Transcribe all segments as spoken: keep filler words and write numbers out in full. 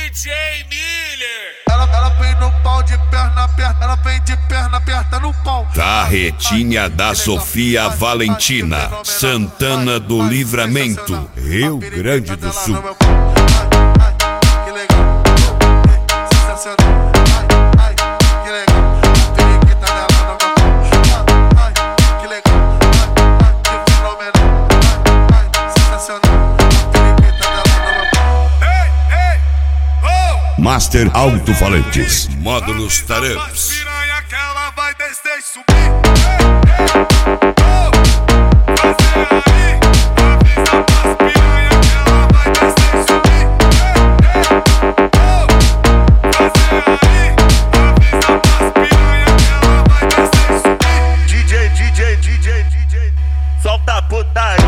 J Miller. Ela, ela vem no pau de perna aberta, ela vem de perna aberta no pau. Carretinha da Sofia Valentina, Santana do Livramento, Rio Grande do Sul. Que legal, sensacional. Ai, ai, que legal. A periquita dela no meu pau. Ai, ai, que legal. Ai, ai, que fenomenal. Ai, ai, sensacional. A periquita dela no meu pau. Ei, ei, oh! Master Alto-Falantes, Módulos Taramps. Piranha que ela vai descer e subir. Ei, ei, oh! Fazer aí, avisa pras piranha que ela vai descer e subir. Ei, ei, oh! Fazer aí, avisa pras piranha que ela vai descer e subir. D J, D J, D J, D J, solta a putaria.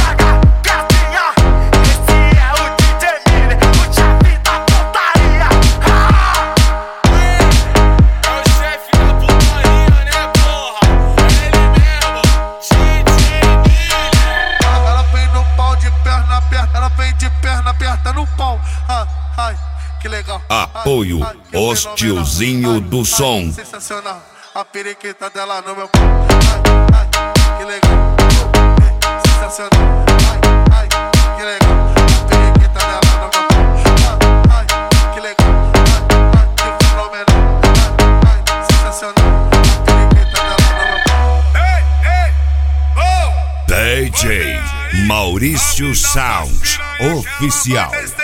Ela vem de perna aberta no pau. Ai, ai, que legal. Apoio, ai, ai, os tiozinho do som. Sensacional. A periquita dela no meu pau. Ai, ai, que legal. Sensacional. Ai, ai, que legal. A periquita dela no meu pau. Ai, ai, que legal. Ai, ai, que fenomenal. Ai, ai, sensacional. A periquita dela no meu pau. Ei, ei, oh! D J Maurício Sound Oficial.